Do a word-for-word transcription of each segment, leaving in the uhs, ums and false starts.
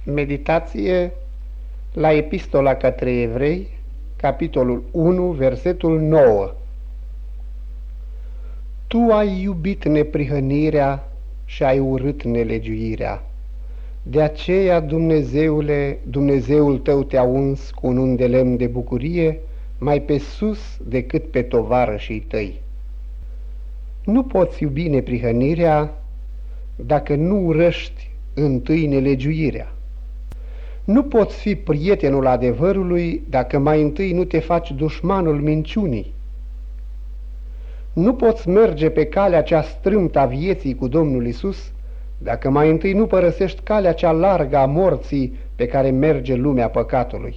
Meditație la Epistola către Evrei, capitolul unu, versetul nouă. Tu ai iubit neprihănirea și ai urât nelegiuirea. De aceea, Dumnezeule, Dumnezeul tău te-a uns cu un un de lemn de bucurie mai pe sus decât pe tovarășii tăi. Nu poți iubi neprihănirea dacă nu urăști întâi nelegiuirea. Nu poți fi prietenul adevărului dacă mai întâi nu te faci dușmanul minciunii. Nu poți merge pe calea cea strâmtă a vieții cu Domnul Isus dacă mai întâi nu părăsești calea cea largă a morții pe care merge lumea păcatului.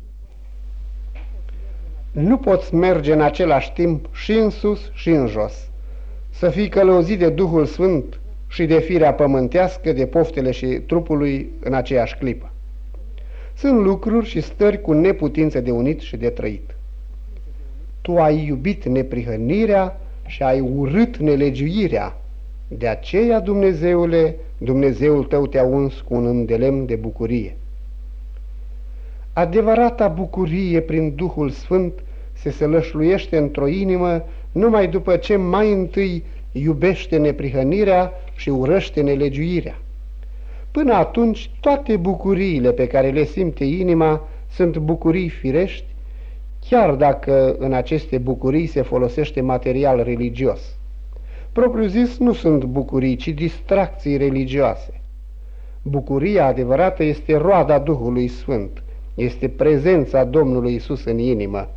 Nu poți merge în același timp și în sus și în jos, să fii călăuzit de Duhul Sfânt și de firea pământească, de poftele și trupului în aceeași clipă. Sunt lucruri și stări cu neputință de unit și de trăit. Tu ai iubit neprihănirea și ai urât nelegiuirea. De aceea, Dumnezeule, Dumnezeul tău te-a uns cu un îndelemn de bucurie. Adevărata bucurie prin Duhul Sfânt se sălășluiește într-o inimă numai după ce mai întâi iubește neprihănirea și urăște nelegiuirea. Până atunci, toate bucuriile pe care le simte inima sunt bucurii firești, chiar dacă în aceste bucurii se folosește material religios. Propriu zis, nu sunt bucurii, ci distracții religioase. Bucuria adevărată este roada Duhului Sfânt, este prezența Domnului Isus în inimă.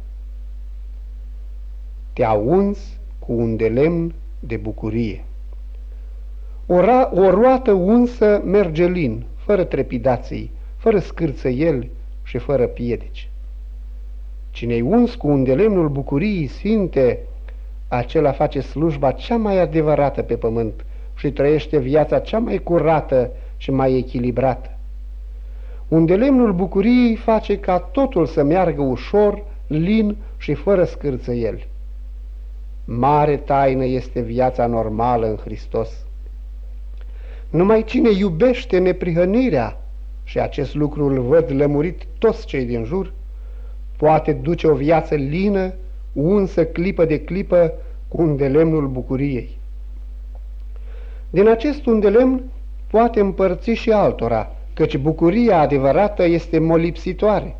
Te-a uns cu un de lemn de bucurie. O, ra, o roată unsă merge lin, fără trepidații, fără scârțăieli și fără piedici. Cine-i uns cu un de lemnul bucuriei sfinte, acela face slujba cea mai adevărată pe pământ și trăiește viața cea mai curată și mai echilibrată. Un de lemnul bucuriei face ca totul să meargă ușor, lin și fără scârțăieli. Mare taină este viața normală în Hristos. Numai cine iubește neprihănirea, și acest lucru îl văd lămurit toți cei din jur, poate duce o viață lină, unsă clipă de clipă cu undelemnul bucuriei. Din acest undelemn poate împărți și altora, căci bucuria adevărată este molipsitoare.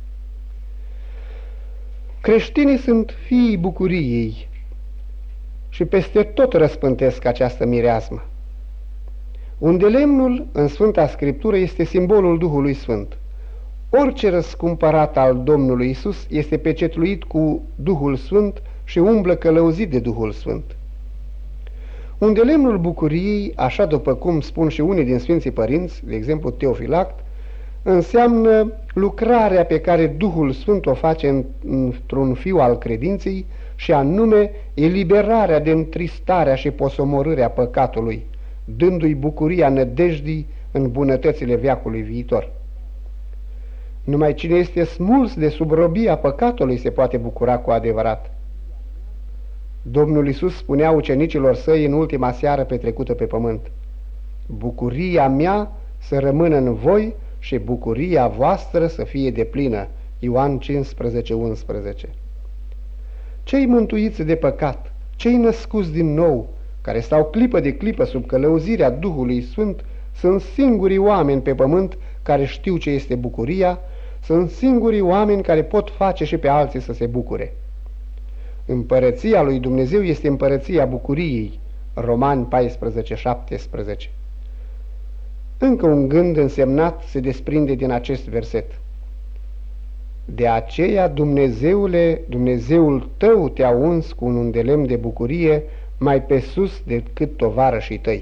Creștinii sunt fiii bucuriei și peste tot răspântesc această mireasmă. Undelemnul în Sfânta Scriptură este simbolul Duhului Sfânt. Orice răscumpărat al Domnului Isus este pecetluit cu Duhul Sfânt și umblă călăuzit de Duhul Sfânt. Undelemnul bucuriei, așa după cum spun și unii din Sfinții Părinți, de exemplu Teofilact, înseamnă lucrarea pe care Duhul Sfânt o face într-un fiu al credinței și anume eliberarea de întristarea și posomorârea păcatului, dându-i bucuria nădejdii în bunătățile veacului viitor. Numai cine este smuls de sub robia păcatului se poate bucura cu adevărat. Domnul Iisus spunea ucenicilor săi în ultima seară petrecută pe pământ: bucuria mea să rămână în voi și bucuria voastră să fie deplină. Ioan cincisprezece unsprezece. Cei mântuiți de păcat, cei născuți din nou, care stau clipă de clipă sub călăuzirea Duhului Sfânt, sunt singurii oameni pe pământ care știu ce este bucuria, sunt singurii oameni care pot face și pe alții să se bucure. Împărăția lui Dumnezeu este împărăția bucuriei. Romani paisprezece șaptesprezece. Încă un gând însemnat se desprinde din acest verset. De aceea, Dumnezeule, Dumnezeul tău te-a uns cu un undelemn de bucurie mai pe sus decât tovarășii tăi.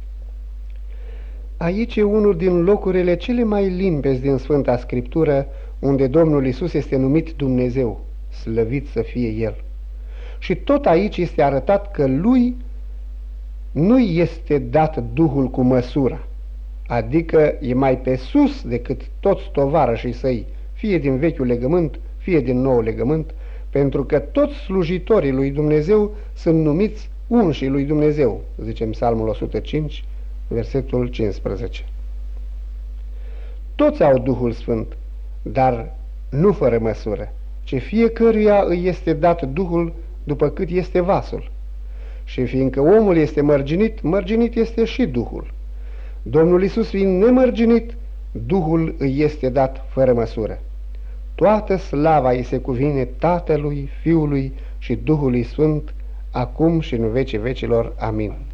Aici e unul din locurile cele mai limpezi din Sfânta Scriptură, unde Domnul Isus este numit Dumnezeu, slăvit să fie El. Și tot aici este arătat că Lui nu este dat Duhul cu măsura, adică e mai pe sus decât toți tovarășii săi, fie din vechiul legământ, fie din nou legământ, pentru că toți slujitorii lui Dumnezeu sunt numiți unșii lui Dumnezeu, zice în Psalmul o sută cinci, versetul cincisprezece. Toți au Duhul Sfânt, dar nu fără măsură, ci fiecăruia îi este dat Duhul după cât este vasul. Și fiindcă omul este mărginit, mărginit este și Duhul. Domnul Iisus fiind nemărginit, Duhul îi este dat fără măsură. Toată slava îi se cuvine Tatălui, Fiului și Duhului Sfânt, acum și în vecii vecilor. Amin.